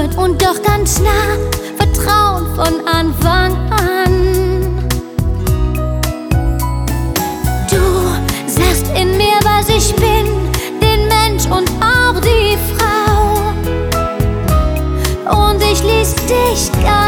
berührt und doch ganz nah, Vertrauen von Anfang an. Du sagst in mir, was ich bin, den Mensch und auch die Frau, und ich ließ dich gar